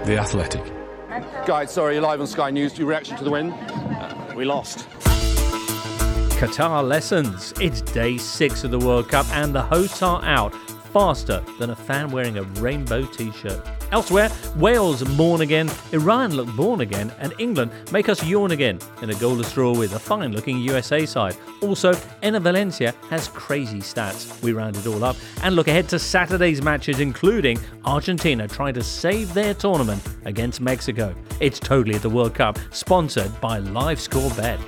The Athletic. Guys, sorry, you're live on Sky News. Your reaction to the win? We lost. Qatar lessons. It's day 6 of the World Cup and the hosts are out faster than a fan wearing a rainbow t-shirt. Elsewhere, Wales mourn again, Iran look born again, and England make us yawn again in a goalless draw with a fine-looking USA side. Also, Enner Valencia has crazy stats. We round it all up and look ahead to Saturday's matches, including Argentina trying to save their tournament against Mexico. It's Totally at the World Cup, sponsored by LiveScoreBet.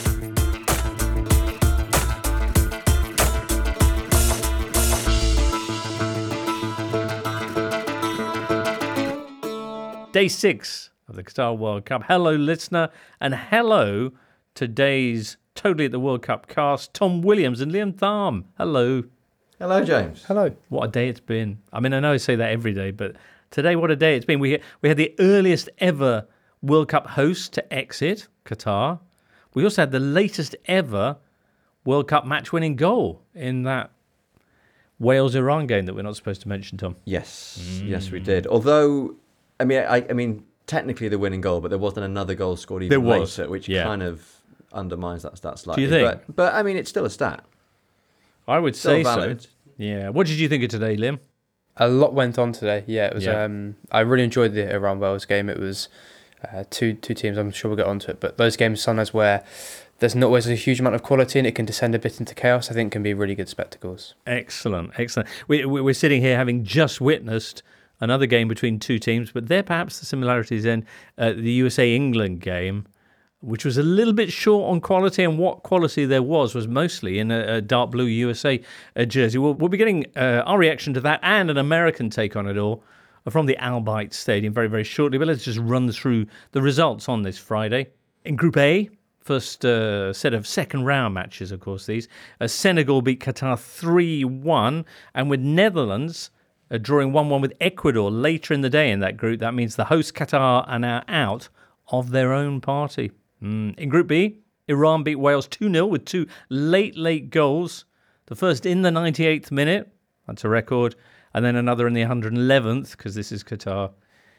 Day 6 of the Qatar World Cup. Hello, listener, and hello, today's Totally at the World Cup cast, Tom Williams and Liam Tharm. Hello. Hello, James. Hello. What a day it's been. I mean, I know I say that every day, but today, what a day it's been. We had the earliest ever World Cup host to exit, Qatar. We also had the latest ever World Cup match-winning goal in that Wales-Iran game that we're not supposed to mention, Tom. Yes, yes, we did. Although, I mean, technically the winning goal, but there wasn't another goal scored even later, which kind of undermines that stat slightly. Do you think? But I mean, it's still a stat. I would say so. Yeah. What did you think of today, Liam? A lot went on today. Yeah, it was. I really enjoyed the Iran-Wales game. It was two teams. I'm sure we'll get onto it, but those games sometimes where there's not always a huge amount of quality and it can descend a bit into chaos, I think can be really good spectacles. Excellent. We're sitting here having just witnessed another game between two teams, but there perhaps the similarities in the USA-England game, which was a little bit short on quality, and what quality there was mostly in a dark blue USA jersey. We'll be getting our reaction to that and an American take on it all from the Al Bayt Stadium very, very shortly, but let's just run through the results on this Friday. In Group A, first set of second-round matches, of course, these. Senegal beat Qatar 3-1, and with Netherlands drawing 1-1 with Ecuador later in the day in that group. That means the host Qatar are now out of their own party. In Group B, Iran beat Wales 2-0 with two late goals. The first in the 98th minute, that's a record, and then another in the 111th, because this is Qatar.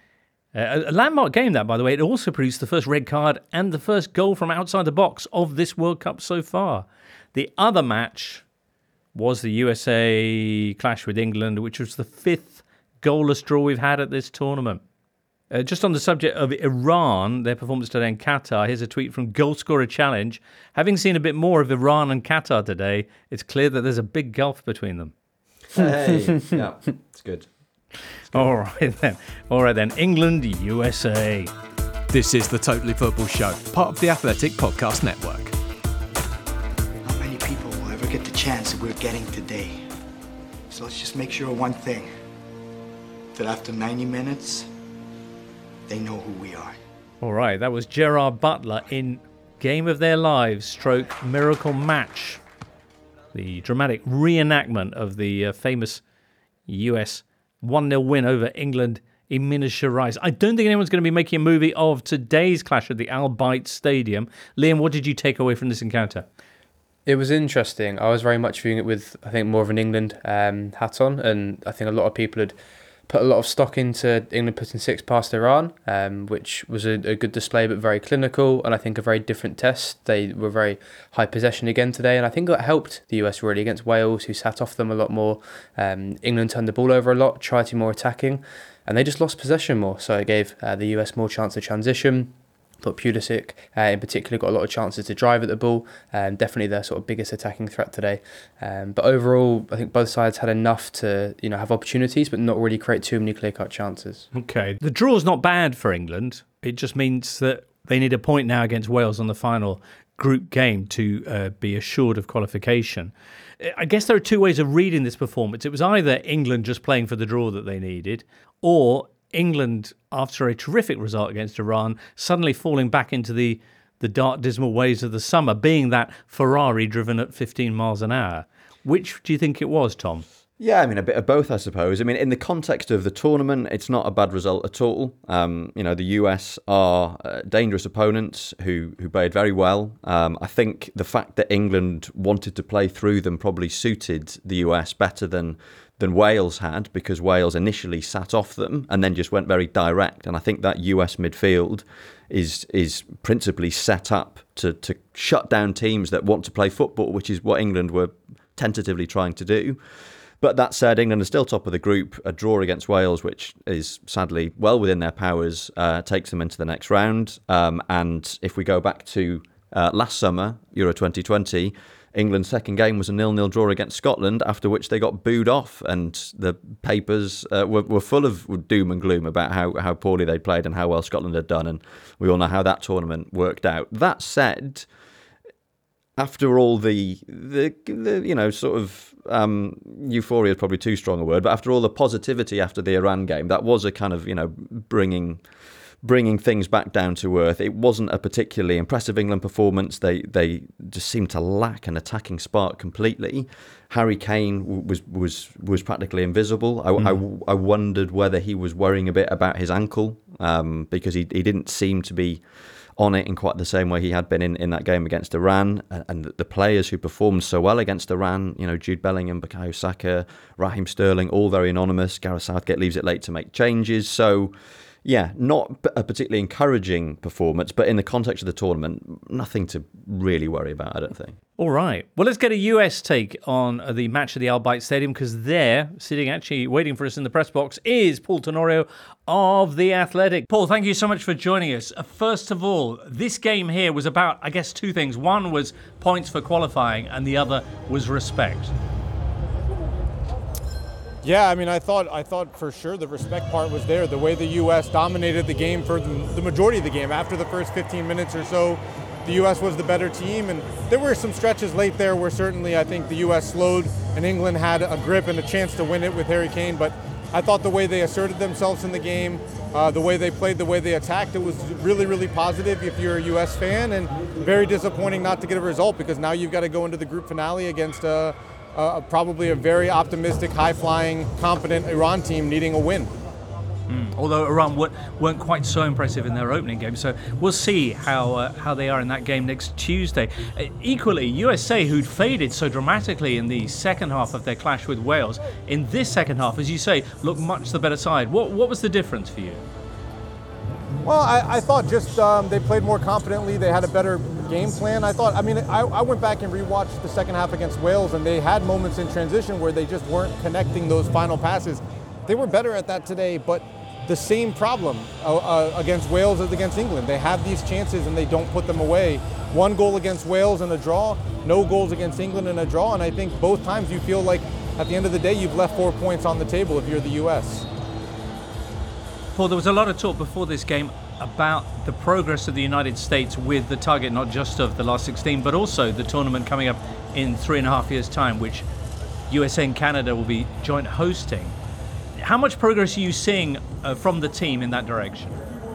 A landmark game, that, by the way. It also produced the first red card and the first goal from outside the box of this World Cup so far. The other match was the USA clash with England, which was the 5th goalless draw we've had at this tournament. Just on the subject of Iran, their performance today in Qatar, here's a tweet from Goalscorer Challenge. Having seen a bit more of Iran and Qatar today, it's clear that there's a big gulf between them. Hey, yeah, it's good. All right then. England, USA. This is the Totally Football Show, part of the Athletic Podcast Network. Not many people will ever get the chance that we're getting today. So let's just make sure of one thing. That after 90 minutes, they know who we are. All right, that was Gerard Butler in Game of Their Lives stroke Miracle Match. The dramatic reenactment of the famous US 1-0 win over England in Minas Gerais. I don't think anyone's going to be making a movie of today's clash at the Al Bayt Stadium. Liam, what did you take away from this encounter? It was interesting. I was very much viewing it with, I think, more of an England hat on, and I think a lot of people had put a lot of stock into England putting 6 past Iran, which was a good display but very clinical, and I think a very different test. They were very high possession again today, and I think that helped the US really against Wales, who sat off them a lot more. England turned the ball over a lot, tried to be more attacking, and they just lost possession more, so it gave the US more chance to transition. I thought Pulisic in particular got a lot of chances to drive at the ball, definitely their sort of biggest attacking threat today. But overall, I think both sides had enough to have opportunities, but not really create too many clear-cut chances. Okay, the draw's not bad for England. It just means that they need a point now against Wales on the final group game to be assured of qualification. I guess there are two ways of reading this performance. It was either England just playing for the draw that they needed, or England, after a terrific result against Iran, suddenly falling back into the dark, dismal ways of the summer, being that Ferrari driven at 15 miles an hour. Which do you think it was, Tom? Yeah, I mean, a bit of both, I suppose. I mean, in the context of the tournament, it's not a bad result at all. The US are dangerous opponents who played very well. I think the fact that England wanted to play through them probably suited the US better than than Wales had, because Wales initially sat off them and then just went very direct. And I think that US midfield is principally set up to shut down teams that want to play football, which is what England were tentatively trying to do. But that said, England are still top of the group. A draw against Wales, which is sadly well within their powers, takes them into the next round. And if we go back to last summer, Euro 2020, England's second game was a 0-0 draw against Scotland, after which they got booed off, and the papers were full of doom and gloom about how poorly they played and how well Scotland had done, and we all know how that tournament worked out. That said, after all the sort of euphoria is probably too strong a word, but after all the positivity after the Iran game, that was a kind of bringing things back down to earth. It wasn't a particularly impressive England performance. They just seemed to lack an attacking spark completely. Harry Kane was practically invisible. I wondered whether he was worrying a bit about his ankle, because he didn't seem to be on it in quite the same way he had been in that game against Iran. And the players who performed so well against Iran, Jude Bellingham, Bukayo Saka, Raheem Sterling, all very anonymous. Gareth Southgate leaves it late to make changes. So, yeah, not a particularly encouraging performance, but in the context of the tournament, nothing to really worry about, I don't think. All right. Well, let's get a US take on the match at the Al Bayt Stadium, because there, sitting actually waiting for us in the press box, is Paul Tenorio of The Athletic. Paul, thank you so much for joining us. First of all, this game here was about, I guess, two things. One was points for qualifying, and the other was respect. Yeah, I mean, I thought for sure the respect part was there. The way the U.S. dominated the game for the majority of the game. After the first 15 minutes or so, the U.S. was the better team. And there were some stretches late there where certainly I think the U.S. slowed and England had a grip and a chance to win it with Harry Kane. But I thought the way they asserted themselves in the game, the way they played, the way they attacked, it was really, really positive if you're a U.S. fan, and very disappointing not to get a result, because now you've got to go into the group finale against probably a very optimistic, high-flying, confident Iran team needing a win. Although Iran weren't quite so impressive in their opening game, so we'll see how they are in that game next Tuesday. Equally, USA, who'd faded so dramatically in the second half of their clash with Wales, in this second half, as you say, looked much the better side. What was the difference for you? Well, I thought just they played more confidently. They had a better game plan. I went back and rewatched the second half against Wales, and they had moments in transition where they just weren't connecting those final passes. They were better at that today, but the same problem against Wales as against England. They have these chances and they don't put them away. One goal against Wales and a draw, no goals against England and a draw, and I think both times you feel like at the end of the day you've left 4 points on the table if you're the US. Paul, there was a lot of talk before this game about the progress of the United States with the target not just of the last 16, but also the tournament coming up in 3.5 years' time, which USA and Canada will be joint hosting. How much progress are you seeing from the team in that direction?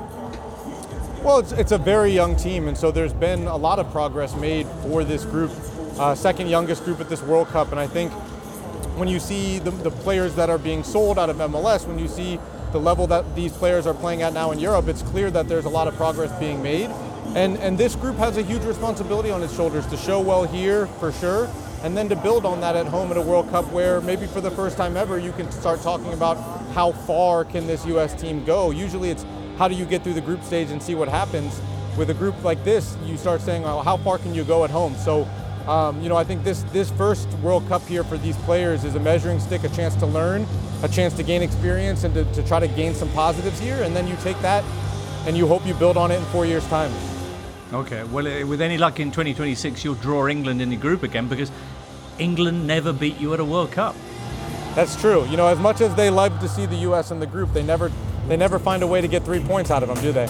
Well, it's a very young team, and so there's been a lot of progress made for this group, second youngest group at this World Cup. And I think when you see the players that are being sold out of MLS, when you see the level that these players are playing at now in Europe, it's clear that there's a lot of progress being made. And this group has a huge responsibility on its shoulders to show well here, for sure, and then to build on that at home at a World Cup where maybe for the first time ever you can start talking about how far can this U.S. team go. Usually it's how do you get through the group stage and see what happens. With a group like this, you start saying, oh, how far can you go at home? So, I think this first World Cup here for these players is a measuring stick, a chance to learn, a chance to gain experience and to try to gain some positives here. And then you take that and you hope you build on it in 4 years' time. Okay, well, with any luck in 2026, you'll draw England in the group again, because England never beat you at a World Cup. That's true. As much as they love to see the U.S. in the group, they never find a way to get 3 points out of them, do they?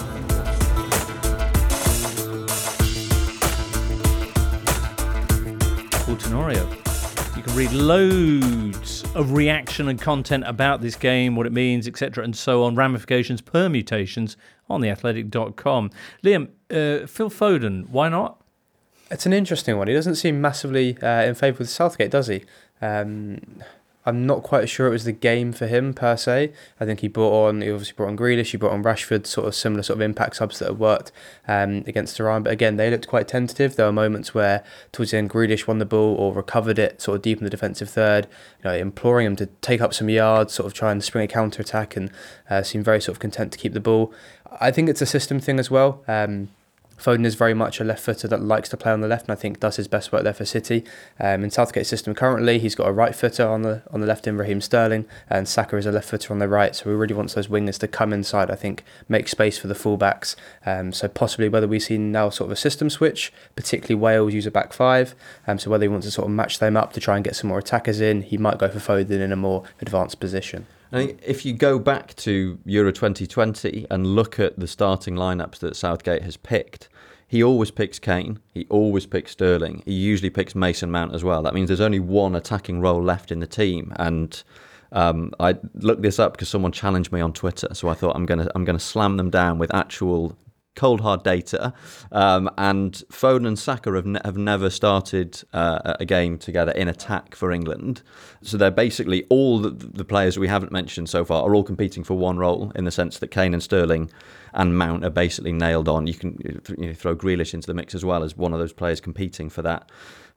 Paul Tenorio. You can read loads of reaction and content about this game, what it means, etc., and so on, ramifications, permutations on theathletic.com. Liam, Phil Foden, why not? It's an interesting one. He doesn't seem massively in favour with Southgate, does he? I'm not quite sure it was the game for him per se. I think he obviously brought on Grealish, he brought on Rashford, sort of similar sort of impact subs that have worked against Iran. But again, they looked quite tentative. There were moments where towards the end Grealish won the ball or recovered it sort of deep in the defensive third, imploring him to take up some yards, sort of try and spring a counter-attack, and seem very sort of content to keep the ball. I think it's a system thing as well. Foden is very much a left footer that likes to play on the left, and I think does his best work there for City. In Southgate's system currently, he's got a right footer on the left in Raheem Sterling, and Saka is a left footer on the right. So he really wants those wingers to come inside, I think, make space for the fullbacks. So possibly whether we see now sort of a system switch, particularly Wales use a back five. So whether he wants to sort of match them up to try and get some more attackers in, he might go for Foden in a more advanced position. I think if you go back to Euro 2020 and look at the starting lineups that Southgate has picked, he always picks Kane, he always picks Sterling, he usually picks Mason Mount as well. That means there's only one attacking role left in the team. And I looked this up because someone challenged me on Twitter, so I thought I'm gonna slam them down with actual cold hard data, and Foden and Saka have never started a game together in attack for England. So they're basically all the players we haven't mentioned so far are all competing for one role, in the sense that Kane and Sterling and Mount are basically nailed on. You can throw Grealish into the mix as well as one of those players competing for that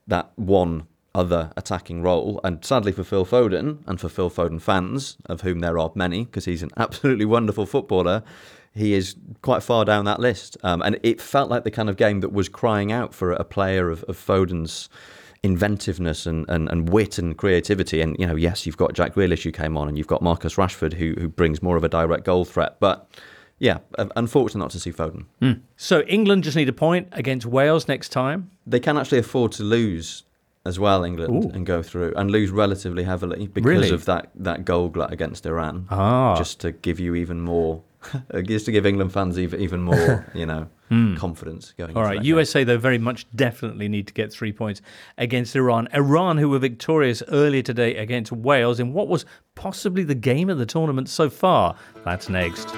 one other attacking role. And sadly for Phil Foden and for Phil Foden fans, of whom there are many because he's an absolutely wonderful footballer, he is quite far down that list. And it felt like the kind of game that was crying out for a player of Foden's inventiveness and wit and creativity. And, yes, you've got Jack Grealish who came on, and you've got Marcus Rashford who brings more of a direct goal threat. But, yeah, unfortunate not to see Foden. So England just need a point against Wales next time? They can actually afford to lose as well, England. Ooh. And go through and lose relatively heavily because of that goal glut against Iran. Just to give you even more... just to give England fans even more, confidence going into All right, that USA, game. though, very much definitely need to get 3 points against Iran. Iran, who were victorious earlier today against Wales in what was possibly the game of the tournament so far. That's next.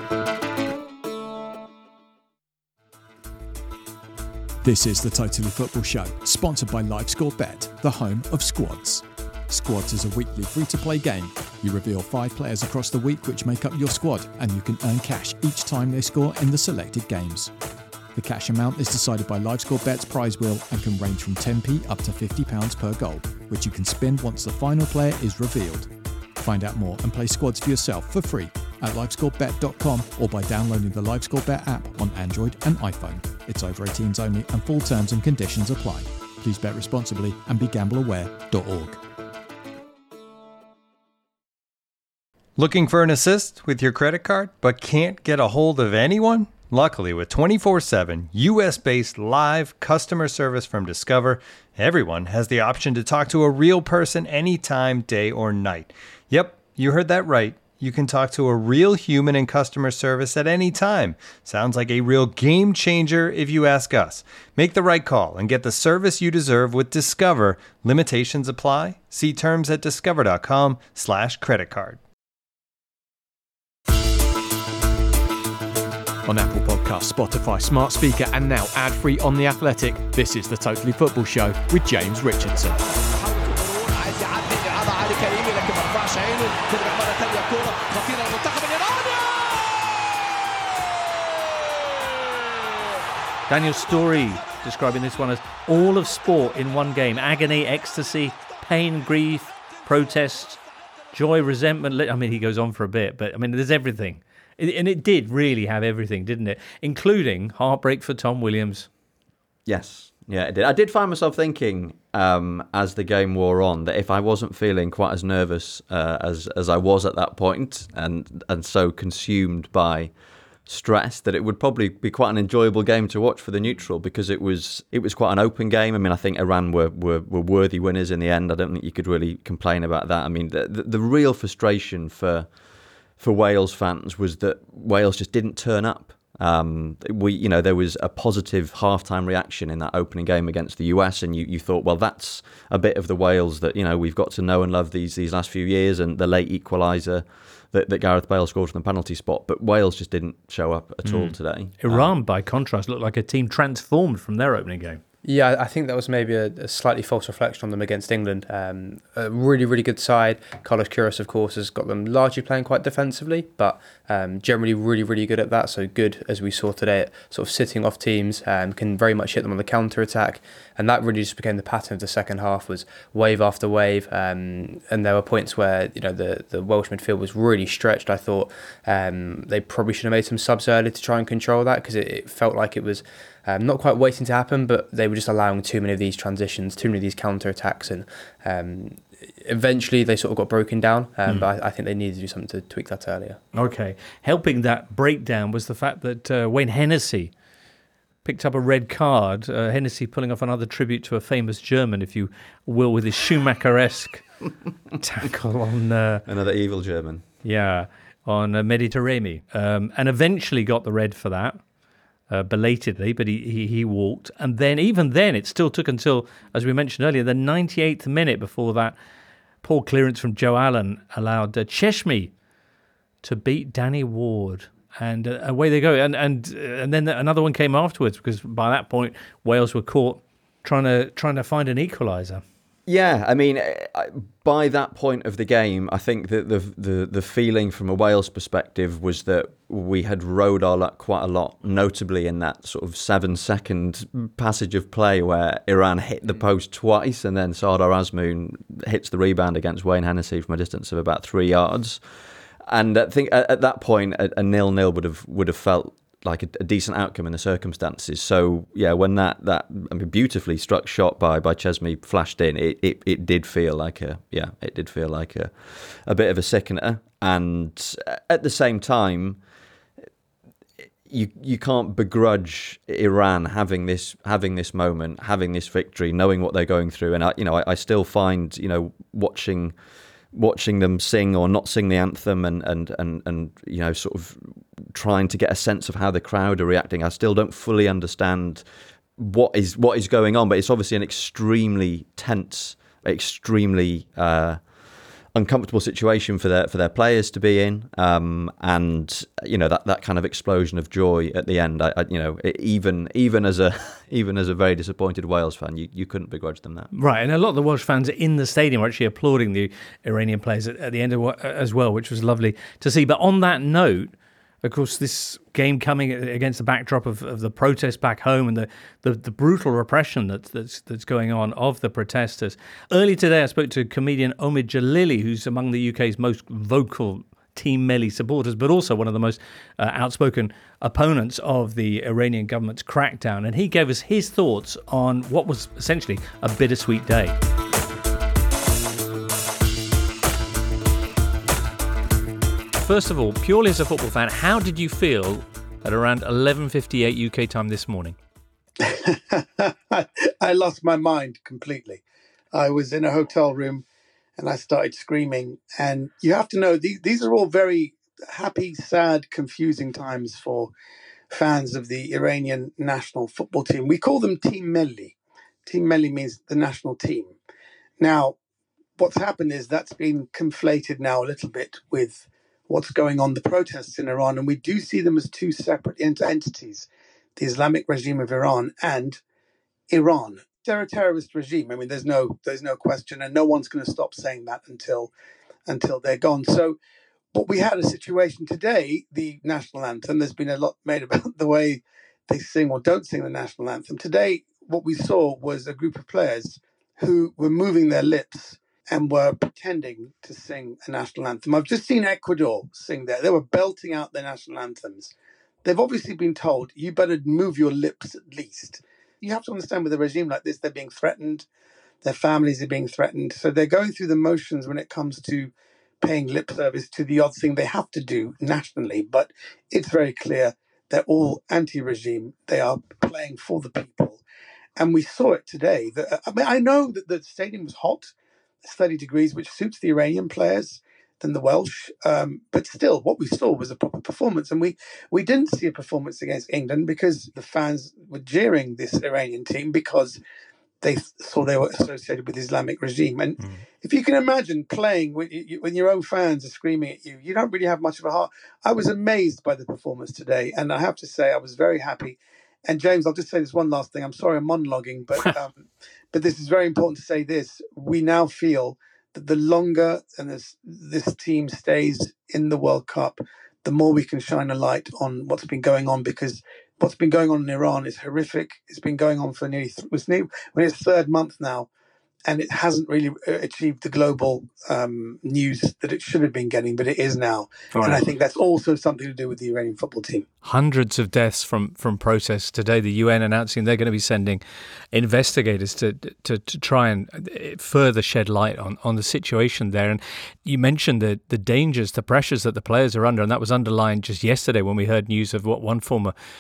This is the Totally Football Show, sponsored by LiveScoreBet, the home of squads. Squads is a weekly free-to-play game. You reveal 5 players across the week which make up your squad, and you can earn cash each time they score in the selected games. The cash amount is decided by LiveScoreBet's prize wheel and can range from 10p up to £50 per goal, which you can spin once the final player is revealed. Find out more and play squads for yourself for free at livescorebet.com or by downloading the LiveScoreBet app on Android and iPhone. It's over 18s only and full terms and conditions apply. Please bet responsibly and be gambleaware.org. Looking for an assist with your credit card but can't get a hold of anyone? Luckily, with 24/7 US-based live customer service from Discover, everyone has the option to talk to a real person anytime, day or night. Yep, you heard that right. You can talk to a real human in customer service at any time. Sounds like a real game changer if you ask us. Make the right call and get the service you deserve with Discover. Limitations apply. See terms at discover.com/creditcard. On Apple Podcasts, Spotify, Smart Speaker, and now ad-free on The Athletic, this is the Totally Football Show with James Richardson. Daniel Storey describing this one as all of sport in one game. Agony, ecstasy, pain, grief, protest, joy, resentment. I mean, he goes on for a bit, but I mean, there's everything. And it did really have everything, didn't it? Including heartbreak for Tom Williams. Yes. Yeah, it did. I did find myself thinking as the game wore on that if I wasn't feeling quite as nervous as I was at that point and so consumed by stress, that it would probably be quite an enjoyable game to watch for the neutral, because it was quite an open game. I mean, I think Iran were worthy winners in the end. I don't think you could really complain about that. I mean, the real frustration for Wales fans was that Wales just didn't turn up. There was a positive halftime reaction in that opening game against the US, and you thought, well, that's a bit of the Wales that we've got to know and love these last few years, and the late equaliser that Gareth Bale scored from the penalty spot. But Wales just didn't show up at all today. Iran, by contrast, looked like a team transformed from their opening game. Yeah, I think that was maybe a slightly false reflection on them against England. A really, really good side. Carlos Queiroz, of course, has got them largely playing quite defensively, but generally really, really good at that. So good, as we saw today, at sort of sitting off teams, can very much hit them on the counter-attack. And that really just became the pattern of the second half, was wave after wave. And there were points where, you know, the Welsh midfield was really stretched. I thought they probably should have made some subs early to try and control that, because it felt like it was not quite waiting to happen, but they were just allowing too many of these transitions, too many of these counter-attacks, and eventually they sort of got broken down, but I think they needed to do something to tweak that earlier. Okay. Helping that breakdown was the fact that Wayne Hennessy picked up a red card. Hennessy pulling off another tribute to a famous German, if you will, with his Schumacher-esque tackle on... Another evil German. Yeah, on Mehdi Taremi. And eventually got the red for that. Belatedly, but he walked. And then, even then, it still took until, as we mentioned earlier, the 98th minute before that poor clearance from Joe Allen allowed Cheshmi to beat Danny Ward. And away they go. And then another one came afterwards, because by that point, Wales were caught trying to find an equaliser. Yeah, I mean, by that point of the game, I think that the feeling from a Wales perspective was that we had rode our luck quite a lot, notably in that sort of 7-second passage of play where Iran hit the post twice, and then Sardar Azmoun hits the rebound against Wayne Hennessy from a distance of about 3 yards. And I think at that point, a 0-0 would have felt like a decent outcome in the circumstances. So yeah, when that beautifully struck shot by Chesney flashed in, it did feel like a bit of a sickener. And at the same time, you can't begrudge Iran having this moment, having this victory, knowing what they're going through. And I still find, watching them sing or not sing the anthem and sort of trying to get a sense of how the crowd are reacting. I still don't fully understand what is going on, but it's obviously an extremely tense, extremely uncomfortable situation for their players to be in, and that kind of explosion of joy at the end. Even as a very disappointed Wales fan, you couldn't begrudge them that. Right, and a lot of the Welsh fans in the stadium were actually applauding the Iranian players at the end as well, which was lovely to see. But on that note, of course, this game coming against the backdrop of the protests back home and the brutal repression that's going on of the protesters. Early today, I spoke to comedian Omid Jalili, who's among the UK's most vocal Team Melli supporters, but also one of the most outspoken opponents of the Iranian government's crackdown. And he gave us his thoughts on what was essentially a bittersweet day. First of all, purely as a football fan, how did you feel at around 11:58 UK time this morning? I lost my mind completely. I was in a hotel room and I started screaming. And you have to know, these are all very happy, sad, confusing times for fans of the Iranian national football team. We call them Team Melli. Team Melli means the national team. Now, what's happened is that's been conflated now a little bit with what's going on, the protests in Iran, and we do see them as two separate entities, the Islamic regime of Iran and Iran. They're a terrorist regime. I mean, there's no question, and no one's going to stop saying that until they're gone. So, but we had a situation today, the national anthem, there's been a lot made about the way they sing or don't sing the national anthem. Today, what we saw was a group of players who were moving their lips and were pretending to sing a national anthem. I've just seen Ecuador sing there. They were belting out their national anthems. They've obviously been told, you better move your lips at least. You have to understand, with a regime like this, they're being threatened. Their families are being threatened. So they're going through the motions when it comes to paying lip service to the odd thing they have to do nationally. But it's very clear they're all anti-regime. They are playing for the people. And we saw it today. I know that the stadium was hot. 30 degrees, which suits the Iranian players than the Welsh. But still, what we saw was a proper performance. And we didn't see a performance against England because the fans were jeering this Iranian team because they saw they were associated with the Islamic regime. And if you can imagine playing when your own fans are screaming at you, you don't really have much of a heart. I was amazed by the performance today. And I have to say, I was very happy. And James, I'll just say this one last thing. I'm sorry I'm monologuing, but this is very important to say this. We now feel that the longer and this team stays in the World Cup, the more we can shine a light on what's been going on, because what's been going on in Iran is horrific. It's been going on for nearly its third month now, and it hasn't really achieved the global news that it should have been getting, but it is now. Right. And I think that's also something to do with the Iranian football team. Hundreds of deaths from protests today. The UN announcing they're going to be sending investigators to try and further shed light on the situation there. And you mentioned the dangers, the pressures that the players are under, and that was underlined just yesterday when we heard news of what one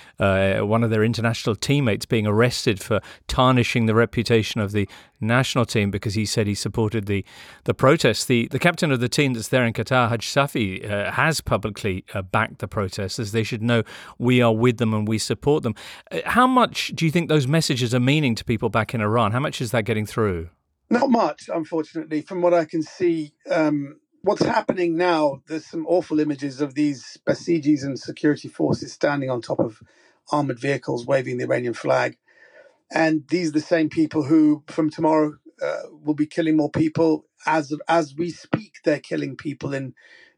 of their international teammates being arrested for tarnishing the reputation of the national team because he said he supported the protests. The captain of the team that's there in Qatar, Haj Safi, has publicly backed the protesters. They should know we are with them and we support them. How much do you think those messages are meaning to people back in Iran? How much is that getting through? Not much, unfortunately, from what I can see. What's happening now, there's some awful images of these Basijis and security forces standing on top of armoured vehicles waving the Iranian flag. And these are the same people who, from tomorrow, will be killing more people. As we speak, they're killing people in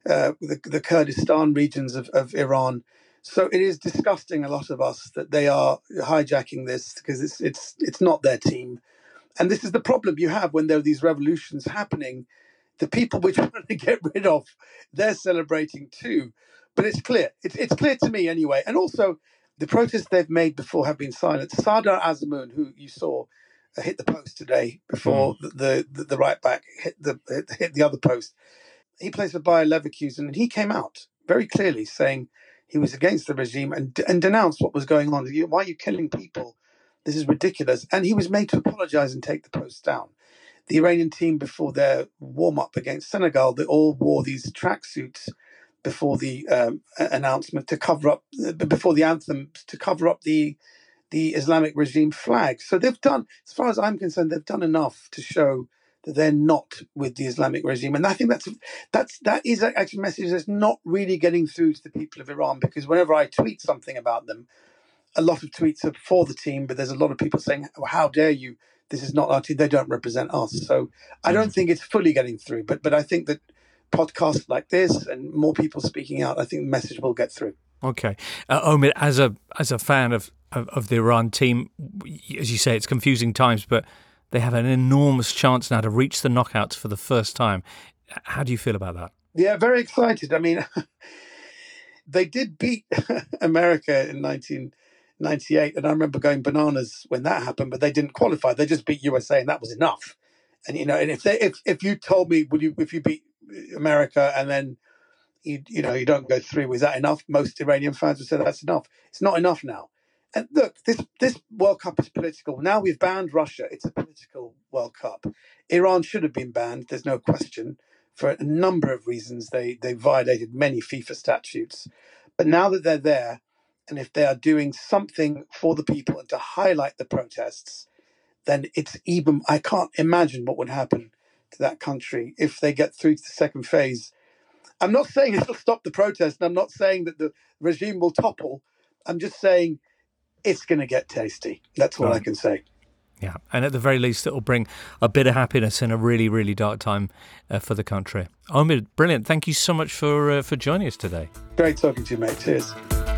the Kurdistan regions of Iran. So it is disgusting, a lot of us, that they are hijacking this because it's not their team. And this is the problem you have when there are these revolutions happening. The people which want to get rid of, they're celebrating too. But it's clear. It's clear to me anyway. And also, the protests they've made before have been silent. Sardar Azmoun, who you saw hit the post today before the right back hit the other post, he plays for Bayer Leverkusen, and he came out very clearly saying he was against the regime and denounced what was going on. Why are you killing people? This is ridiculous. And he was made to apologise and take the post down. The Iranian team, before their warm-up against Senegal, they all wore these tracksuits before the announcement to cover up, before the anthem, to cover up the Islamic regime flag. So they've done, as far as I'm concerned, they've done enough to show that they're not with the Islamic regime. And I think that is actually a message that's not really getting through to the people of Iran, because whenever I tweet something about them, a lot of tweets are for the team, but there's a lot of people saying, oh, how dare you? This is not our team. They don't represent us. So I don't think it's fully getting through. But I think that podcasts like this and more people speaking out, I think the message will get through. Okay. Omid, as a fan of the Iran team, as you say, it's confusing times, but they have an enormous chance now to reach the knockouts for the first time. How do you feel about that? Yeah, very excited. I mean, they did beat America in 1998, and I remember going bananas when that happened, but they didn't qualify. They just beat USA, and that was enough. And and if you told me, if you beat America and then you don't go through, was that enough? Most Iranian fans would say that's enough. It's not enough now. And look, this World Cup is political. Now we've banned Russia. It's a political World Cup. Iran should have been banned. There's no question, for a number of reasons. They violated many FIFA statutes. But now that they're there, and if they are doing something for the people and to highlight the protests, then it's even, I can't imagine what would happen to that country if they get through to the second phase. I'm not saying it'll stop the protest, and I'm not saying that the regime will topple. I'm just saying it's going to get tasty. That's all I can say. Yeah, and at the very least, it'll bring a bit of happiness in a really, really dark time for the country. Omid, brilliant. Thank you so much for joining us today. Great talking to you, mate. Cheers.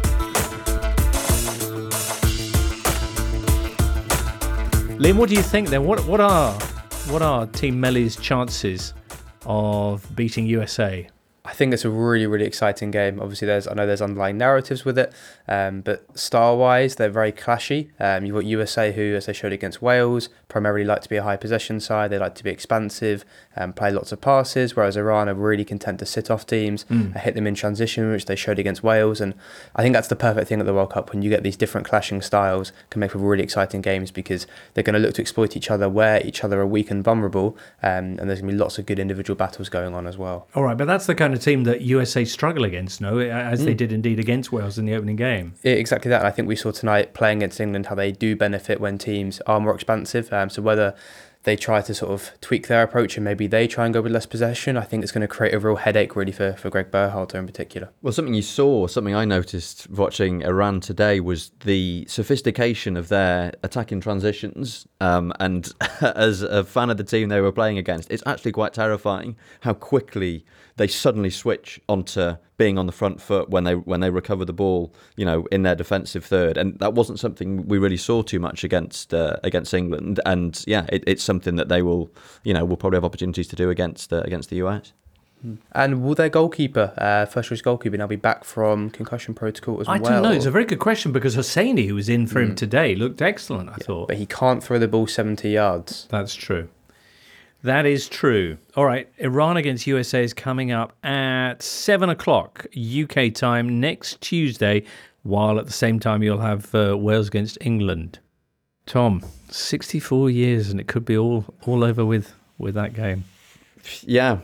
Liam, what do you think then? What are Team Melli's chances of beating USA? I think it's a really, really exciting game. Obviously, I know there's underlying narratives with it, but style-wise, they're very clashy. You've got USA, who, as they showed against Wales, primarily like to be a high possession side. They like to be expansive, play lots of passes, whereas Iran are really content to sit off teams, hit them in transition, which they showed against Wales. And I think that's the perfect thing at the World Cup, when you get these different clashing styles, can make for really exciting games, because they're going to look to exploit each other where each other are weak and vulnerable, and there's going to be lots of good individual battles going on as well. All right, but that's the kind of team that USA struggle against, no? As they did indeed against Wales in the opening game. Exactly that. And I think we saw tonight, playing against England, how they do benefit when teams are more expansive. So whether they try to sort of tweak their approach and maybe they try and go with less possession, I think it's going to create a real headache really for Greg Berhalter in particular. Well, something I noticed watching Iran today was the sophistication of their attacking transitions. And as a fan of the team they were playing against, it's actually quite terrifying how quickly they suddenly switch onto being on the front foot when they recover the ball, in their defensive third, and that wasn't something we really saw too much against England. And it's something that they will probably have opportunities to do against the US. And will their goalkeeper, first choice goalkeeper, now be back from concussion protocol as well? I don't know. It's a very good question because Hosseini, who was in for him today, looked excellent, I thought. But he can't throw the ball 70 yards. That's true. That is true. All right, Iran against USA is coming up at 7 o'clock UK time next Tuesday, while at the same time you'll have Wales against England. Tom, 64 years and it could be all over with that game. Yeah.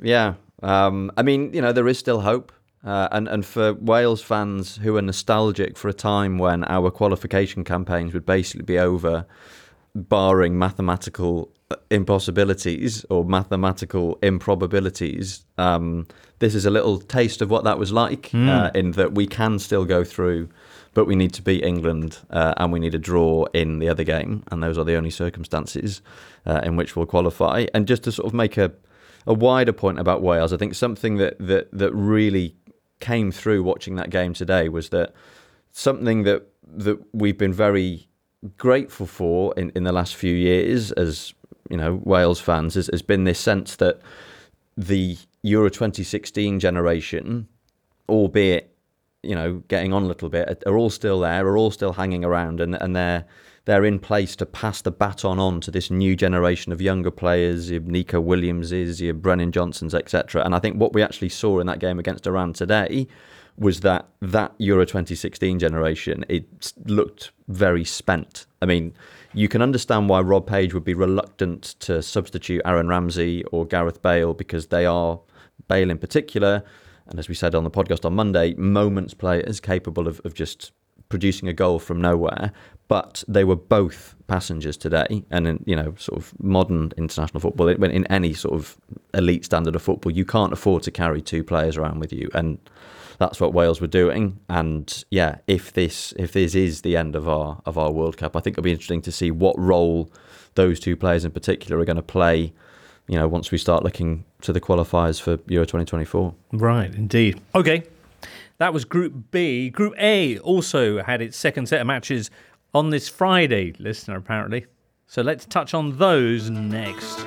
I mean, there is still hope. And for Wales fans who are nostalgic for a time when our qualification campaigns would basically be over, barring mathematical impossibilities or mathematical improbabilities, this is a little taste of what that was like, in that we can still go through, but we need to beat England and we need a draw in the other game, and those are the only circumstances in which we'll qualify. And just to sort of make a wider point about Wales, I think something that really came through watching that game today was that something that we've been very grateful for in the last few years as Wales fans has been this sense that the Euro 2016 generation, albeit getting on a little bit, are all still there, are all still hanging around, and they're in place to pass the baton on to this new generation of younger players, your Nico Williamses, your Brennan Johnsons, etc. And I think what we actually saw in that game against Iran today was that Euro 2016 generation, it looked very spent. I mean, you can understand why Rob Page would be reluctant to substitute Aaron Ramsey or Gareth Bale, because they are, Bale in particular, and as we said on the podcast on Monday, moments players capable of just producing a goal from nowhere. But they were both passengers today, and in sort of modern international football, in any sort of elite standard of football, you can't afford to carry two players around with you, and that's what Wales were doing. And if this is the end of our World Cup, I think it'll be interesting to see what role those two players in particular are going to play, once we start looking to the qualifiers for Euro 2024. Right, indeed. Okay, that was Group B. Group A also had its second set of matches on this Friday, listener, apparently. So let's touch on those next.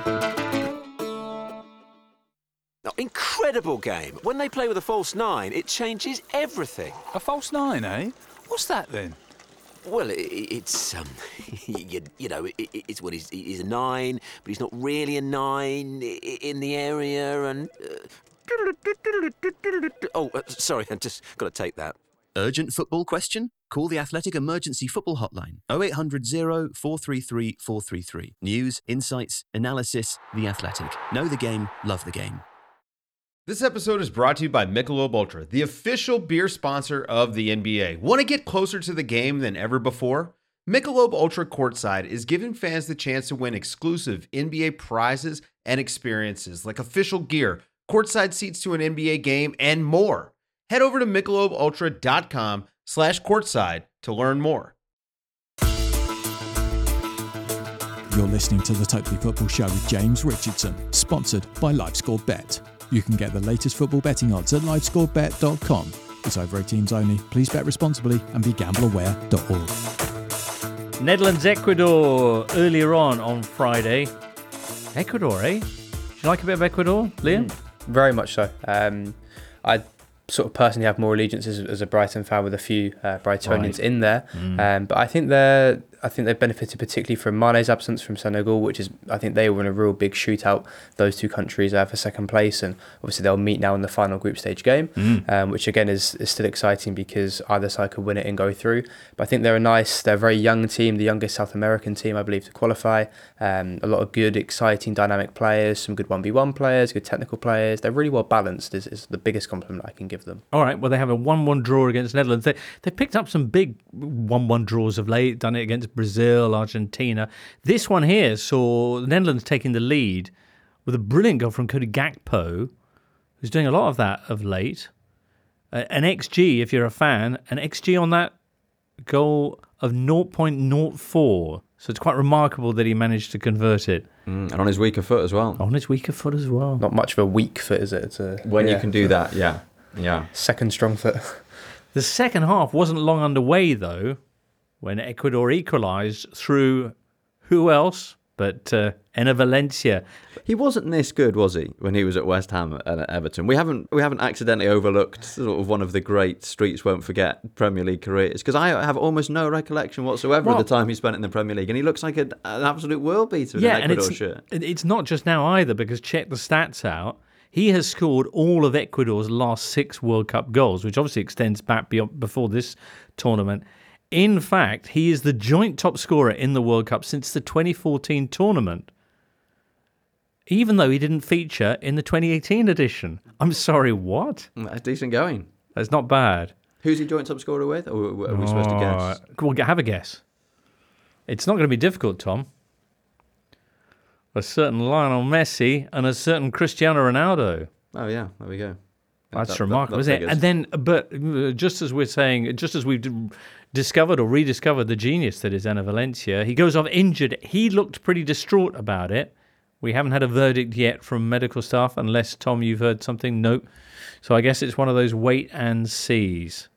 Incredible game. When they play with a false nine, it changes everything. A false nine, eh? What's that then? Well, it's it's what he's a nine, but he's not really a nine in the area, and sorry, I just got to take that. Urgent football question? Call the Athletic Emergency Football Hotline 0800 433 433. News, insights, analysis. The Athletic. Know the game, love the game. This episode is brought to you by Michelob Ultra, the official beer sponsor of the NBA. Want to get closer to the game than ever before? Michelob Ultra Courtside is giving fans the chance to win exclusive NBA prizes and experiences like official gear, courtside seats to an NBA game, and more. Head over to MichelobUltra.com/courtside to learn more. You're listening to the Totally Football Show with James Richardson, sponsored by LiveScore Bet. You can get the latest football betting odds at livescorebet.com. It's over 18s only. Please bet responsibly and be gambleaware.org. Netherlands, Ecuador, earlier on Friday. Ecuador, eh? Do you like a bit of Ecuador, Liam? Very much so. I sort of personally have more allegiance as a Brighton fan with a few Brightonians in there. But I think they've benefited particularly from Mane's absence from Senegal, which is, I think they were in a real big shootout, those two countries for second place, and obviously they'll meet now in the final group stage game, which again is still exciting because either side could win it and go through. But I think they're a very young team, the youngest South American team I believe to qualify. A lot of good, exciting, dynamic players, some good 1v1 players, good technical players. They're really well balanced is the biggest compliment I can give them. All right, well they have a 1-1 draw against Netherlands. They picked up some big 1-1 draws of late, done it against against Brazil, Argentina. This one here saw the Netherlands taking the lead with a brilliant goal from Cody Gakpo, who's doing a lot of that of late. An XG, if you're a fan, an XG on that goal of 0.04. So it's quite remarkable that he managed to convert it. And on his weaker foot as well. On his weaker foot as well. Not much of a weak foot, is it? It's you can do that, yeah. Second strong foot. The second half wasn't long underway, though, when Ecuador equalised through who else but Enner Valencia. He wasn't this good, was he, when he was at West Ham and at Everton? We haven't accidentally overlooked sort of one of the great streets won't forget Premier League careers, because I have almost no recollection whatsoever of the time he spent in the Premier League, and he looks like an absolute world beater in an Ecuador shirt. It's not just now either, because check the stats out. He has scored all of Ecuador's last 6 World Cup goals, which obviously extends back before this tournament. In fact, he is the joint top scorer in the World Cup since the 2014 tournament, even though he didn't feature in the 2018 edition. I'm sorry, what? That's decent going. That's not bad. Who's he joint top scorer with? Or are we supposed to guess? Well, have a guess. It's not going to be difficult, Tom. A certain Lionel Messi and a certain Cristiano Ronaldo. Oh, yeah, there we go. That's remarkable, isn't it? And then, but just as we've discovered or rediscovered the genius that is Enner Valencia, he goes off injured. He looked pretty distraught about it. We haven't had a verdict yet from medical staff, unless, Tom, you've heard something. Nope. So I guess it's one of those wait and sees.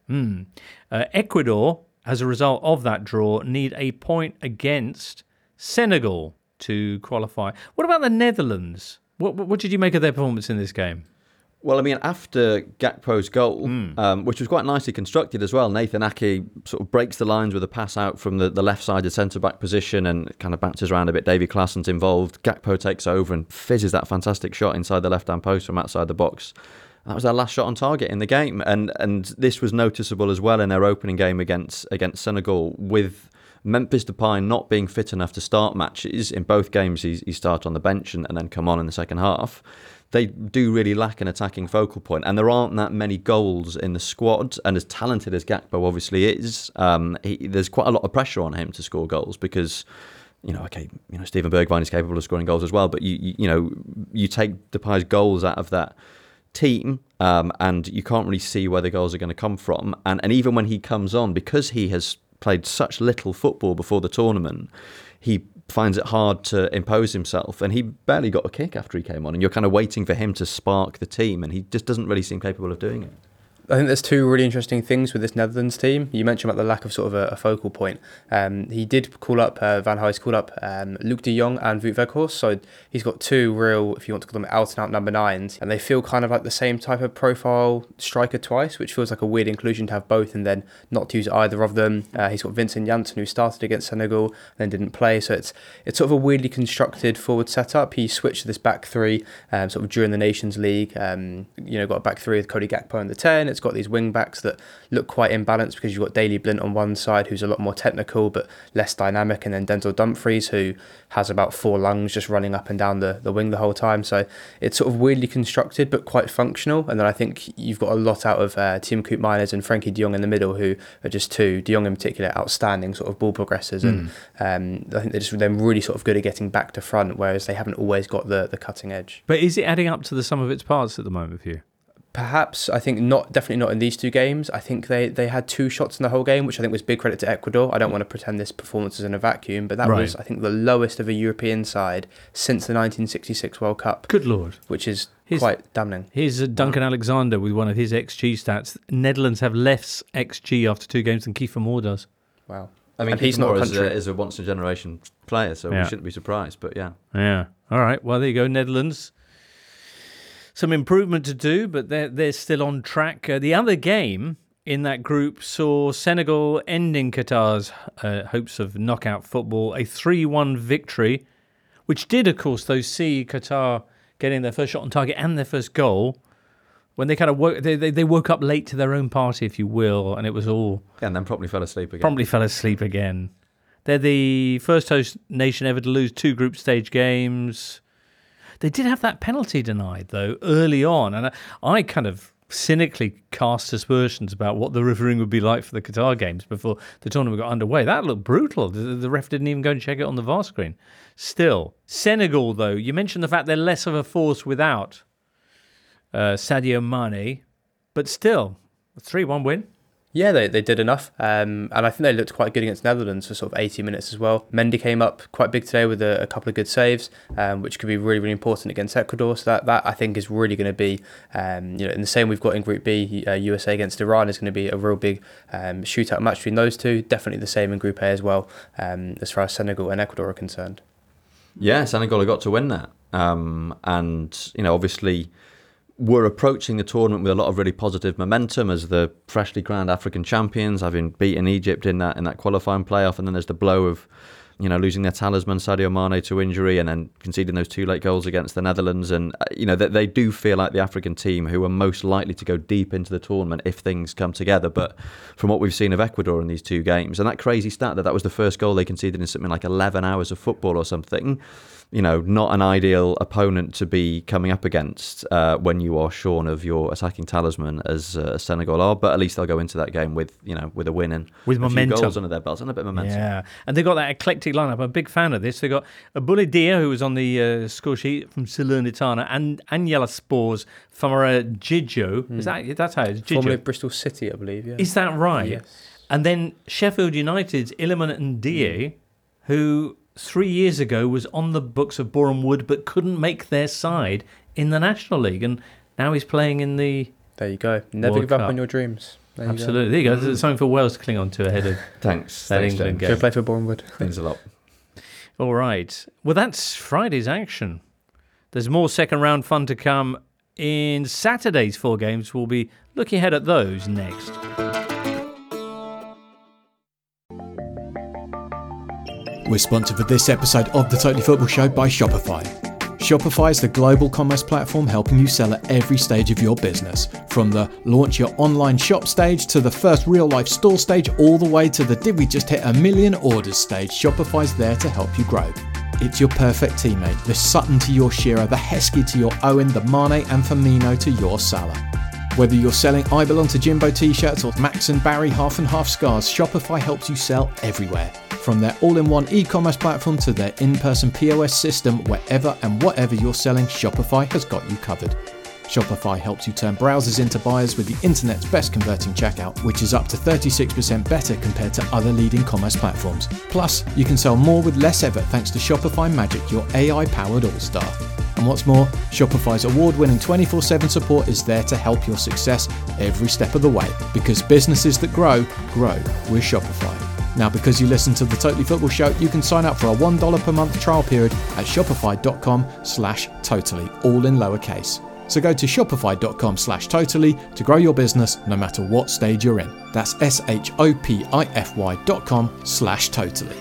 Ecuador, as a result of that draw, need a point against Senegal to qualify. What about the Netherlands? What did you make of their performance in this game? Well, I mean, after Gakpo's goal, which was quite nicely constructed as well, Nathan Ake sort of breaks the lines with a pass out from the left-sided centre-back position and kind of bounces around a bit. Davy Klaasen's involved. Gakpo takes over and fizzes that fantastic shot inside the left-hand post from outside the box. That was their last shot on target in the game. And this was noticeable as well in their opening game against Senegal, with Memphis Depay not being fit enough to start matches. In both games, he started on the bench and then come on in the second half. They do really lack an attacking focal point, and there aren't that many goals in the squad. And as talented as Gakpo obviously is, there's quite a lot of pressure on him to score goals because, Steven Bergwijn is capable of scoring goals as well. But you take Depay's goals out of that team, and you can't really see where the goals are going to come from. And even when he comes on, because he has played such little football before the tournament, he finds it hard to impose himself, and he barely got a kick after he came on, and you're kind of waiting for him to spark the team, and he just doesn't really seem capable of doing it. I think there's two really interesting things with this Netherlands team. You mentioned about the lack of sort of a focal point. He did call up, Van Gaal called up Luc de Jong and Wout Weghorst, so he's got two real, if you want to call them out-and-out number 9s, and they feel kind of like the same type of profile striker twice, which feels like a weird inclusion to have both and then not to use either of them. He's got Vincent Janssen, who started against Senegal and then didn't play, so it's sort of a weirdly constructed forward setup. He switched to this back three sort of during the Nations League, got a back three with Cody Gakpo in the 10. It's got these wing backs that look quite imbalanced because you've got Daley Blind on one side, who's a lot more technical but less dynamic, and then Denzel Dumfries, who has about 4 lungs just running up and down the wing the whole time. So it's sort of weirdly constructed but quite functional. And then I think you've got a lot out of Tim Koopmeiners and Frenkie de Jong in the middle, who are just two, de Jong in particular, outstanding sort of ball progressors. And I think they're really sort of good at getting back to front, whereas they haven't always got the cutting edge. But is it adding up to the sum of its parts at the moment for you? Perhaps. I think definitely not in these two games. I think they had 2 shots in the whole game, which I think was big credit to Ecuador. I don't want to pretend this performance is in a vacuum, but that was, I think, the lowest of a European side since the 1966 World Cup. Good Lord. Which is quite damning. Here's Duncan Alexander with one of his XG stats. Netherlands have less XG after 2 games than Kiefer Moore does. Wow. I mean, he's not is a once-in-a-generation player, so we shouldn't be surprised, but yeah. Yeah. All right. Well, there you go, Netherlands. Some improvement to do, but they're still on track. The other game in that group saw Senegal ending Qatar's hopes of knockout football, a 3-1 victory, which did, of course, see Qatar getting their first shot on target and their first goal. When they kind of woke up late to their own party, if you will, and it was all... And then promptly fell asleep again. They're the first host nation ever to lose 2 group stage games. They did have that penalty denied, though, early on, and I kind of cynically cast aspersions about what the refereeing would be like for the Qatar games before the tournament got underway. That looked brutal. The ref didn't even go and check it on the VAR screen. Still, Senegal, though, you mentioned the fact they're less of a force without Sadio Mane, but still, a 3-1 win. Yeah, they did enough. And I think they looked quite good against Netherlands for sort of 80 minutes as well. Mendy came up quite big today with a couple of good saves, which could be really, really important against Ecuador. So that I think is really going to be, in the same we've got in Group B, USA against Iran is going to be a real big shootout match between those two. Definitely the same in Group A as well, as far as Senegal and Ecuador are concerned. Yeah, Senegal have got to win that. And, obviously, we're approaching the tournament with a lot of really positive momentum as the freshly crowned African champions, having beaten Egypt in that qualifying playoff, and then there's the blow of losing their talisman Sadio Mane to injury, and then conceding those 2 late goals against the Netherlands. And they do feel like the African team who are most likely to go deep into the tournament if things come together. But from what we've seen of Ecuador in these 2 games, and that crazy stat that was the first goal they conceded in something like 11 hours of football or something, not an ideal opponent to be coming up against when you are shorn of your attacking talisman as Senegal are. But at least they'll go into that game with a win and with momentum, few goals under their belts and a bit of momentum. Yeah, and they've got that eclectic lineup. I'm a big fan of this. They've got Aboulaye Dia, who was on the score sheet from Salernitana, and Agnella Spor's Famara Djigo. That's how it's Djigo. Formerly of Bristol City, I believe. Yeah. Is that right? Yes. And then Sheffield United's Iliman Ndiaye, who 3 years ago was on the books of Boreham Wood but couldn't make their side in the National League, and now he's playing in the There you go. Never World give up Cup. on your dreams. Absolutely. There you go. There's something for Wales to cling on to ahead of Thanks. that Thanks, England James. game. Go play for Boreham Wood. Thanks a lot. All right. Well, that's Friday's action. There's more second round fun to come in Saturday's 4 games. We'll be looking ahead at those next. We're sponsored for this episode of the Totally Football Show by Shopify. Shopify is the global commerce platform helping you sell at every stage of your business. From the launch your online shop stage to the first real life store stage, all the way to the did we just hit 1 million orders stage, Shopify's there to help you grow. It's your perfect teammate, the Sutton to your Shearer, the Heskey to your Owen, the Mane and Firmino to your Salah. Whether you're selling I Belong to Jimbo t-shirts or Max and Barry half and half scarves, Shopify helps you sell everywhere. From their all-in-one e-commerce platform to their in-person POS system, wherever and whatever you're selling, Shopify has got you covered. Shopify helps you turn browsers into buyers with the internet's best converting checkout, which is up to 36% better compared to other leading commerce platforms. Plus, you can sell more with less effort thanks to Shopify Magic, your AI-powered all-star. And what's more, Shopify's award-winning 24/7 support is there to help your success every step of the way, because businesses that grow with Shopify. Now, because you listen to the Totally Football Show, you can sign up for a $1 per month trial period at shopify.com/totally, all in lowercase. So go to shopify.com/totally to grow your business no matter what stage you're in. That's shopify.com/totally.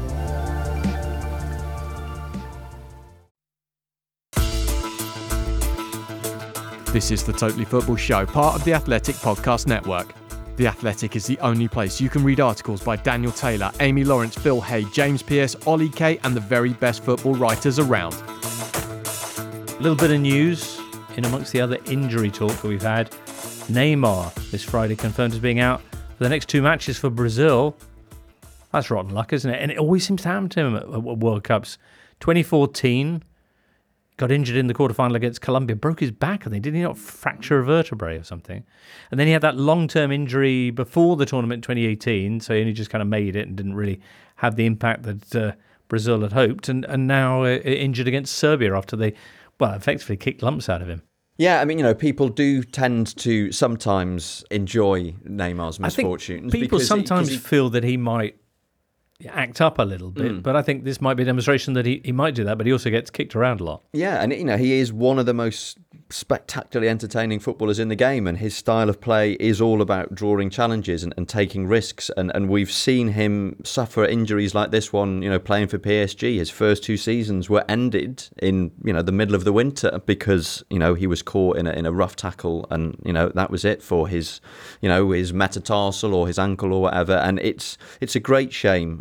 This is the Totally Football Show, part of the Athletic Podcast Network. The Athletic is the only place you can read articles by Daniel Taylor, Amy Lawrence, Phil Hay, James Pearce, Ollie Kay, and the very best football writers around. A little bit of news in amongst the other injury talk that we've had. Neymar this Friday confirmed as being out for the next 2 matches for Brazil. That's rotten luck, isn't it? And it always seems to happen to him at World Cups. 2014, got injured in the quarterfinal against Colombia, broke his back, I think. Did he not fracture a vertebrae or something? And then he had that long-term injury before the tournament in 2018, so he only just kind of made it and didn't really have the impact that Brazil had hoped. And now injured against Serbia after they, effectively kicked lumps out of him. Yeah, I mean, people do tend to sometimes enjoy Neymar's misfortunes. I think people sometimes feel that he might act up a little bit, but I think this might be a demonstration that he might do that, but he also gets kicked around a lot. Yeah, and he is one of the most spectacularly entertaining footballers in the game, and his style of play is all about drawing challenges and taking risks, and we've seen him suffer injuries like this one, playing for PSG. His first 2 seasons were ended in, the middle of the winter because, he was caught in a rough tackle, and, that was it for his, his metatarsal or his ankle or whatever, and it's a great shame.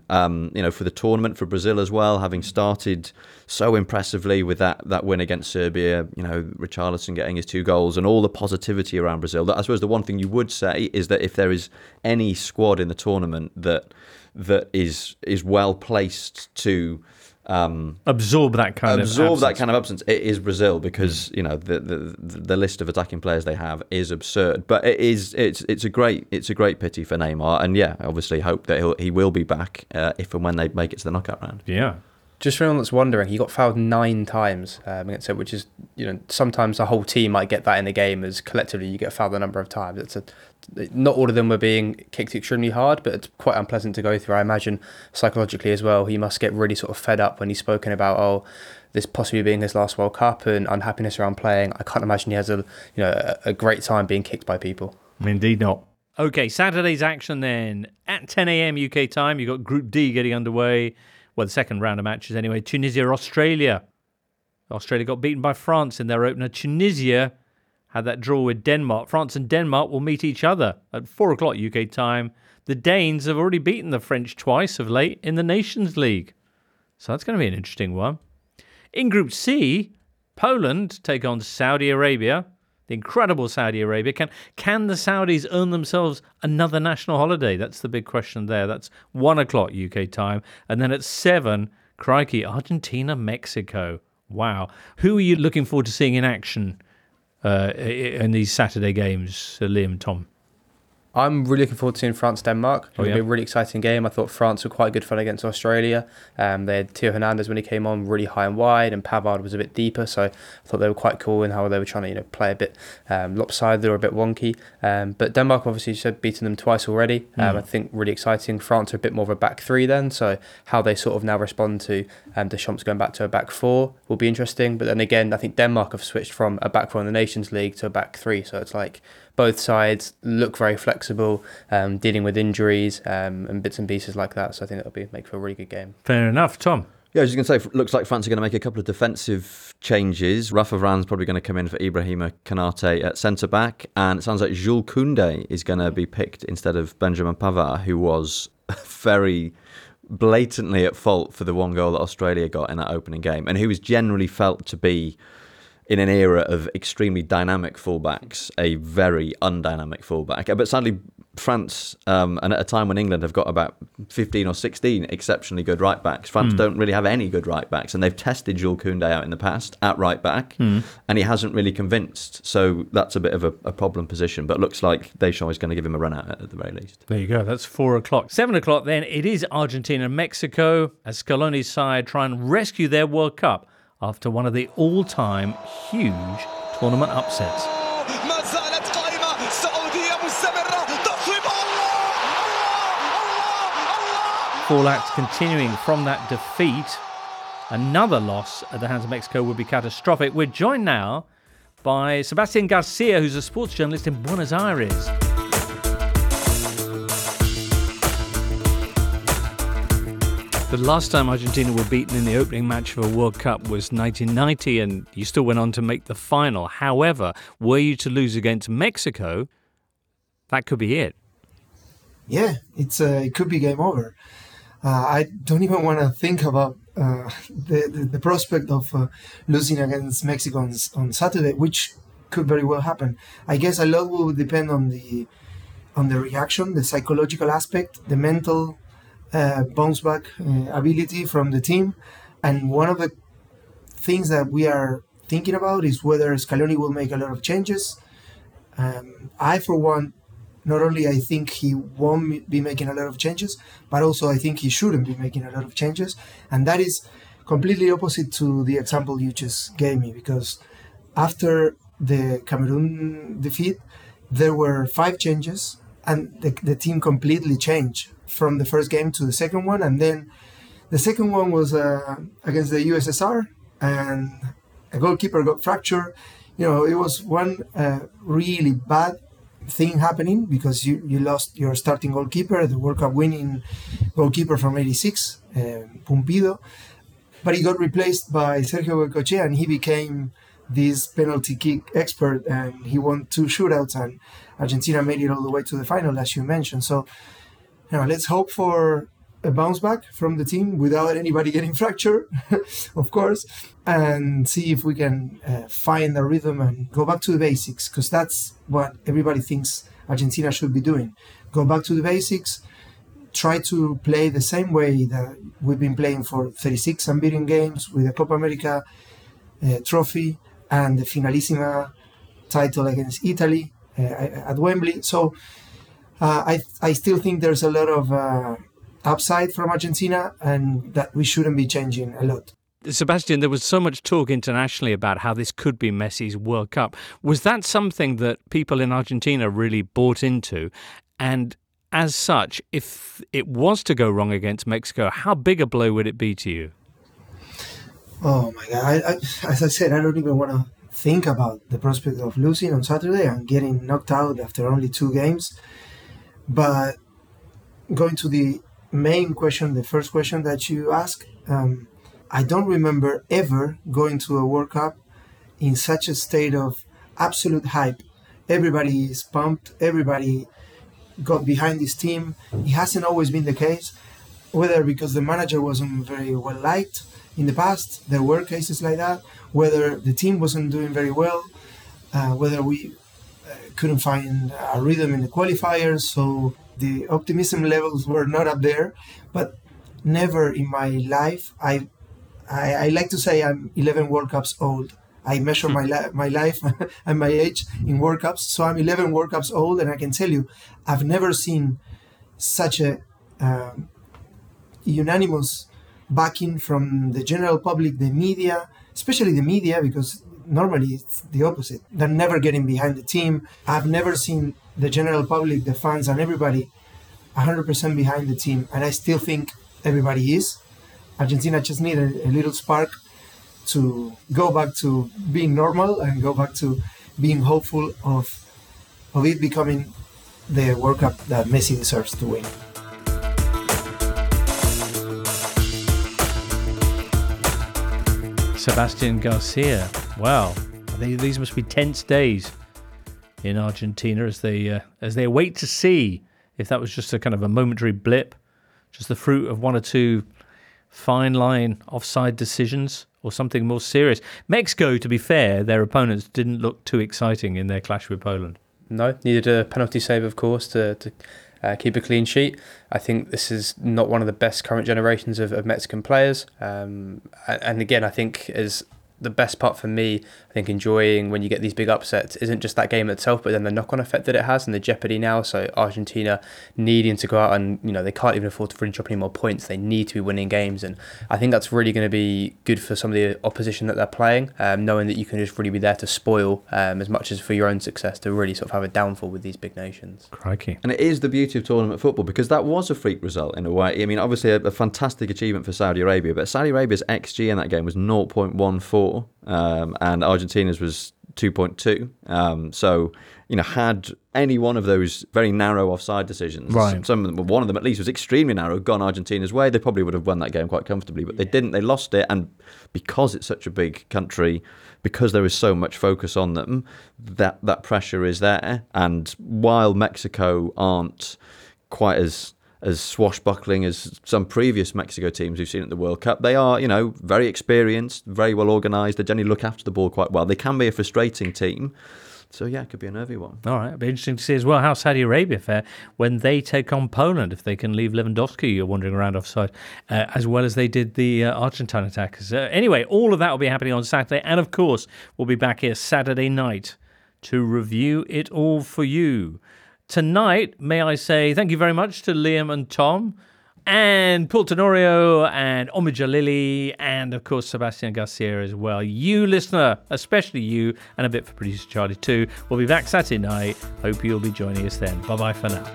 for the tournament, for Brazil as well, having started so impressively with that win against Serbia, Richarlison getting his 2 goals and all the positivity around Brazil. I suppose the one thing you would say is that if there is any squad in the tournament that is well placed to absorb that kind of absence, it is Brazil, because the list of attacking players they have is absurd. But it's a great pity for Neymar, and obviously hope that he will be back if and when they make it to the knockout round. Yeah. Just for anyone that's wondering, he got fouled 9 times against it, which is, sometimes the whole team might get that in a game, as collectively you get fouled a number of times. Not all of them were being kicked extremely hard, but it's quite unpleasant to go through. I imagine psychologically as well, he must get really sort of fed up when he's spoken about, this possibly being his last World Cup and unhappiness around playing. I can't imagine he has a great time being kicked by people. Indeed not. Okay, Saturday's action then. At 10 a.m. UK time, you've got Group D getting underway. Well, the second round of matches anyway. Tunisia, Australia. Australia got beaten by France in their opener. Tunisia had that draw with Denmark. France and Denmark will meet each other at 4 o'clock UK time. The Danes have already beaten the French twice of late in the Nations League. So that's going to be an interesting one. In Group C, Poland take on Saudi Arabia. The incredible Saudi Arabia. Can the Saudis earn themselves another national holiday? That's the big question there. That's 1 o'clock UK time. And then at 7, crikey, Argentina, Mexico. Wow. Who are you looking forward to seeing in action in these Saturday games, Liam, Tom? I'm really looking forward to seeing France-Denmark. It'll be a really exciting game. I thought France were quite good fun against Australia. They had Theo Hernandez when he came on really high and wide, and Pavard was a bit deeper, so I thought they were quite cool in how they were trying to play a bit lopsided or a bit wonky. But Denmark obviously had beaten them twice already. I think really exciting. France are a bit more of a back 3 then, so how they sort of now respond to Deschamps going back to a back 4 will be interesting. But then again, I think Denmark have switched from a back 4 in the Nations League to a back 3, so it's like both sides look very flexible, dealing with injuries and bits and pieces like that. So I think it'll make for a really good game. Fair enough. Tom? Yeah, I was just going to say, looks like France are going to make a couple of defensive changes. Rafa Varane's probably going to come in for Ibrahima Konate at centre-back. And it sounds like Jules Koundé is going to be picked instead of Benjamin Pavard, who was very blatantly at fault for the 1 goal that Australia got in that opening game, and who was generally felt to be, in an era of extremely dynamic fullbacks, a very undynamic fullback. But sadly, France, and at a time when England have got about 15 or 16 exceptionally good right-backs, France don't really have any good right-backs, and they've tested Jules Koundé out in the past at right-back, and he hasn't really convinced. So that's a bit of a problem position, but looks like Deschamps is going to give him a run out at the very least. There you go, that's 4 o'clock. 7 o'clock then, it is Argentina and Mexico, as Scaloni's side try and rescue their World Cup after one of the all-time huge tournament upsets. Fallout continuing from that defeat. Another loss at the hands of Mexico would be catastrophic. We're joined now by Sebastian Garcia, who's a sports journalist in Buenos Aires. The last time Argentina were beaten in the opening match of a World Cup was 1990, and you still went on to make the final. However, were you to lose against Mexico, that could be it. Yeah, it could be game over. I don't even want to think about the prospect of losing against Mexico on Saturday, which could very well happen. I guess a lot will depend on the reaction, the psychological aspect, the mental bounce back ability from the team. And one of the things that we are thinking about is whether Scaloni will make a lot of changes. I, for one, not only I think he won't be making a lot of changes, but also I think he shouldn't be making a lot of changes. And that is completely opposite to the example you just gave me, because after the Cameroon defeat, there were 5 changes and the team completely changed from the first game to the second one. And then the second one was against the USSR, and a goalkeeper got fractured. It was one really bad thing happening because you lost your starting goalkeeper, the World Cup winning goalkeeper from '86, Pumpido, but he got replaced by Sergio Goycochea, and he became this penalty kick expert, and he won 2 shootouts, and Argentina made it all the way to the final, as you mentioned. So let's hope for a bounce back from the team without anybody getting fractured, of course, and see if we can find a rhythm and go back to the basics, because that's what everybody thinks Argentina should be doing. Go back to the basics, try to play the same way that we've been playing for 36 unbeaten games with the Copa America trophy and the Finalissima title against Italy at Wembley. So I still think there's a lot of upside from Argentina, and that we shouldn't be changing a lot. Sebastian, there was so much talk internationally about how this could be Messi's World Cup. Was that something that people in Argentina really bought into? And as such, if it was to go wrong against Mexico, how big a blow would it be to you? Oh my God. As I said, I don't even want to think about the prospect of losing on Saturday and getting knocked out after only 2 games. But going to the main question, the first question that you asked, I don't remember ever going to a World Cup in such a state of absolute hype. Everybody is pumped. Everybody got behind this team. It hasn't always been the case, whether because the manager wasn't very well liked in the past. There were cases like that, whether the team wasn't doing very well, whether we couldn't find a rhythm in the qualifiers, so the optimism levels were not up there. But never in my life, I like to say I'm 11 World Cups old. I measure my life and my age in World Cups, so I'm 11 World Cups old, and I can tell you, I've never seen such a unanimous backing from the general public, the media, especially the media, because normally it's the opposite. They're never getting behind the team. I've never seen the general public, the fans, and everybody 100% behind the team, and I still think everybody is. Argentina just need a little spark to go back to being normal and go back to being hopeful of it becoming the World Cup that Messi deserves to win. Sebastian Garcia. Wow, these must be tense days in Argentina as they await to see if that was just a kind of a momentary blip, just the fruit of 1 or 2 fine line offside decisions, or something more serious. Mexico, to be fair, their opponents didn't look too exciting in their clash with Poland. No, needed a penalty save, of course, to keep a clean sheet. I think this is not one of the best current generations of Mexican players. And again, I think as the best part for me, I think enjoying when you get these big upsets isn't just that game itself, but then the knock-on effect that it has and the jeopardy now. So Argentina needing to go out and, they can't even afford to really drop any more points. They need to be winning games. And I think that's really going to be good for some of the opposition that they're playing, knowing that you can just really be there to spoil as much as for your own success, to really sort of have a downfall with these big nations. Crikey. And it is the beauty of tournament football, because that was a freak result in a way. I mean, obviously a fantastic achievement for Saudi Arabia, but Saudi Arabia's XG in that game was 0.14. And Argentina's was 2.2. So, had any one of those very narrow offside decisions, right, one of them at least was extremely narrow, gone Argentina's way, they probably would have won that game quite comfortably, but they didn't. They lost it, and because it's such a big country, because there is so much focus on them, that pressure is there. And while Mexico aren't quite as swashbuckling as some previous Mexico teams we've seen at the World Cup, they are, very experienced, very well organised. They generally look after the ball quite well. They can be a frustrating team. So, yeah, it could be a nervy one. All right. It'll be interesting to see as well how Saudi Arabia fare when they take on Poland, if they can leave Lewandowski wandering around offside, as well as they did the Argentine attackers. Anyway, all of that will be happening on Saturday. And, of course, we'll be back here Saturday night to review it all for you. Tonight, may I say thank you very much to Liam and Tom, and Paul Tenorio, and Omid Jalili, and of course Sebastian Garcia as well. You, listener, especially you, and a bit for producer Charlie too. We'll be back Saturday night. Hope you'll be joining us then. Bye-bye for now.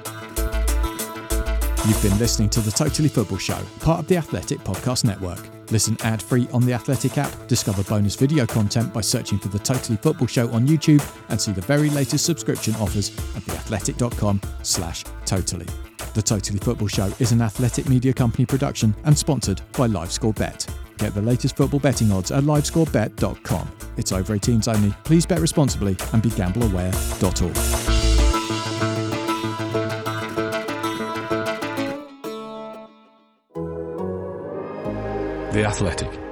You've been listening to The Totally Football Show, part of the Athletic Podcast Network. Listen ad-free on the Athletic app, discover bonus video content by searching for The Totally Football Show on YouTube, and see the very latest subscription offers at theathletic.com/totally. The Totally Football Show is an Athletic Media Company production and sponsored by LiveScoreBet. Get the latest football betting odds at livescorebet.com. It's over 18s only. Please bet responsibly and be gambleaware.org. The Athletic.